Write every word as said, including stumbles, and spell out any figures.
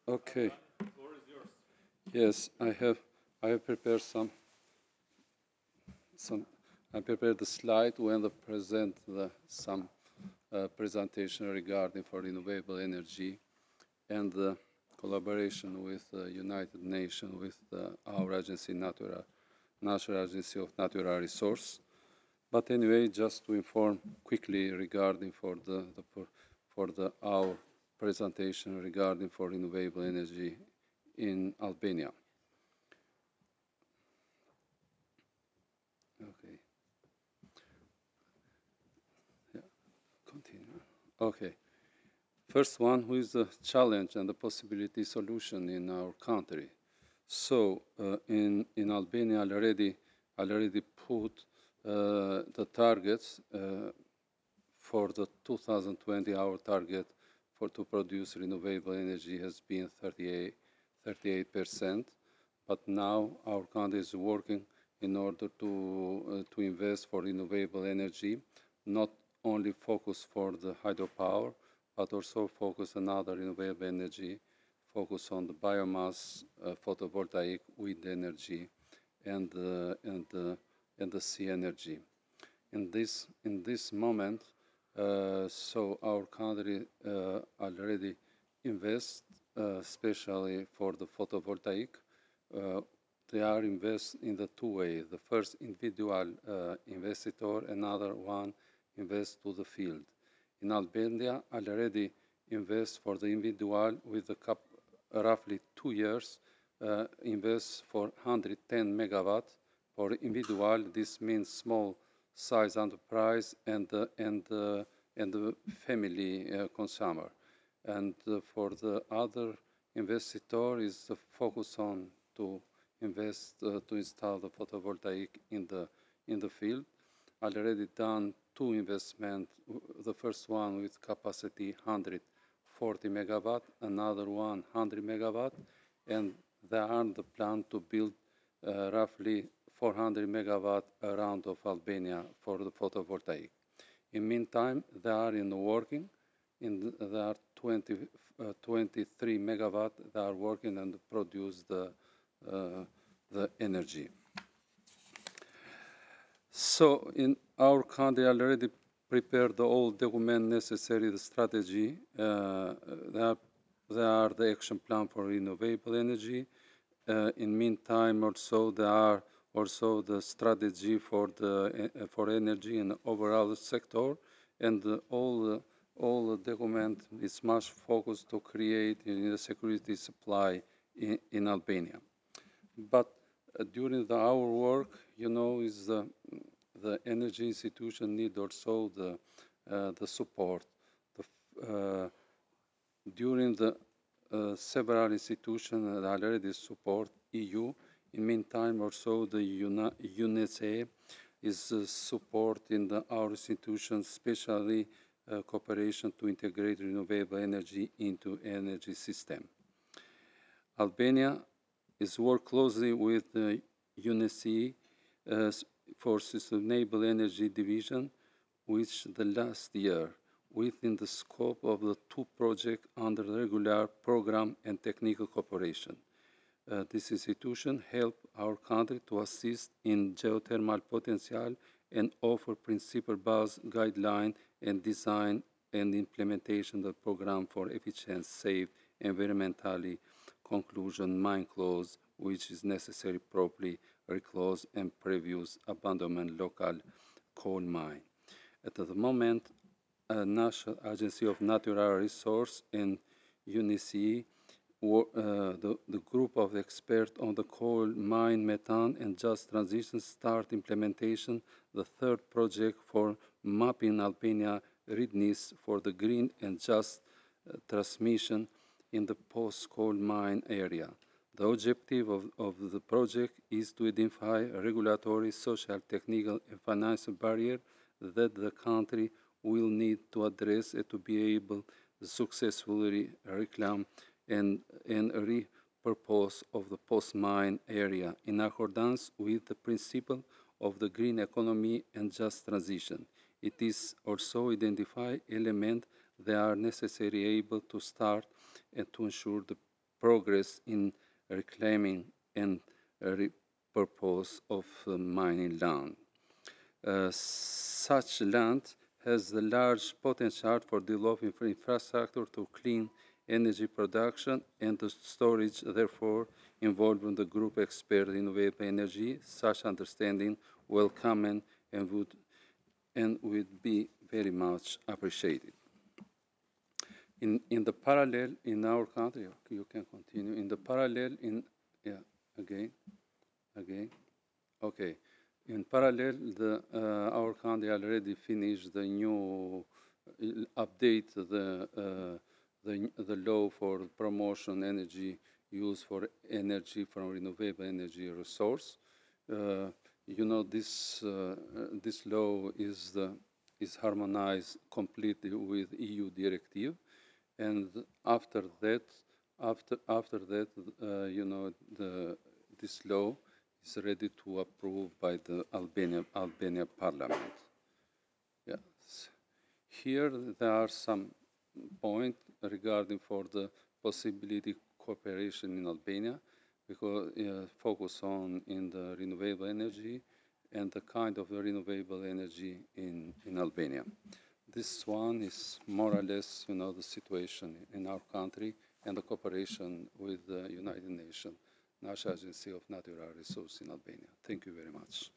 Okay. Yes, I have. I have prepared some. Some. I prepared the slide when I present the, some uh, presentation regarding for renewable energy and the collaboration with the United Nations with uh, our agency, Natura, National Agency of Natural Resource. But anyway, just to inform quickly regarding for the, the for, for the our presentation regarding for renewable energy in Albania. Okay, yeah, continue. Okay, first one, who is the challenge and the possibility solution in our country? So uh, in in Albania already already put uh, the targets uh, for the two thousand twenty. Our target for to produce renewable energy has been thirty-eight percent, but now our country is working in order to uh, to invest for renewable energy, not only focus for the hydropower, but also focus on other renewable energy, focus on the biomass, uh, photovoltaic, wind energy, and uh, and uh, and the sea energy. In this in this moment, uh, so our country uh, already invest, uh, especially for the photovoltaic. Uh, they are invest in the two ways. The first individual uh, investor, another one invest to the field. In Albania, already invest for the individual with the cap, roughly two years, uh, invest for one hundred ten megawatt. For individual, this means small size enterprise and uh, and uh, and the family uh, consumer. And uh, for the other investor is the focus on to invest uh, to install the photovoltaic in the in the field. Already done two investment. The first one with capacity one hundred forty megawatt, another one one hundred megawatt, and they are the plan to build uh, roughly four hundred megawatt around of Albania for the photovoltaic. In meantime, they are in the working. In the, there are twenty, uh, twenty-three megawatt that are working and produce the uh, the energy. So in our country already prepared the all document necessary, the strategy. Uh, they, are, they are the action plan for renewable energy. Uh, in meantime, also there are also the strategy for the uh, for energy in the overall sector, and uh, all the, all the document is much focused to create in the security supply in, in Albania. But uh, during the, our work, you know, is the the energy institution need also the uh, the support. The, uh, during the uh, several institutions that already support E U. In meantime, also the UNECE is uh, supporting the, our institutions, especially uh, cooperation to integrate renewable energy into energy system. Albania is work closely with the UNECE uh, for Sustainable Energy Division, which the last year, within the scope of the two projects under regular program and technical cooperation. Uh, this institution helped our country to assist in geothermal potential and offer principle-based guideline and design and implementation of the program for efficient, safe, environmentally conclusion mine close, which is necessary properly reclose and previous abandonment local coal mine. At the moment, a National Agency of Natural Resource and UNECE uh, the, the group of experts on the coal mine methane and just transition start implementation, the third project for mapping Albania readiness for the green and just uh, transmission in the post-coal mine area. The objective of, of the project is to identify regulatory, social, technical, and financial barriers that the country will need to address and to be able to successfully reclaim and, and repurpose of the post-mine area in accordance with the principle of the green economy and just transition. It is also identify elements that are necessary able to start and to ensure the progress in reclaiming and repurpose of uh, mining land. Uh, such land has the large potential for developing infrastructure to clean energy production and the storage, therefore, involving the group expert in renewable energy. Such understanding welcome and, and would and would be very much appreciated. In, in the parallel, in our country, you can continue. In the parallel, in, yeah, again, again, okay. In parallel, the, uh, our country already finished the new uh, update the, uh, the, the law for promotion energy use for energy from renewable energy resource. Uh, you know, this, uh, this law is, the, is harmonized completely with E U directive. And after that, after, after that, uh, you know, the, this law is ready to approve by the Albania, Albania parliament. Yes. Here there are some points regarding for the possibility cooperation in Albania, because uh, focus on in the renewable energy and the kind of renewable energy in, in Albania. This one is more or less, you know, the situation in our country and the cooperation with the United Nations, National Agency of Natural Resources in Albania. Thank you very much.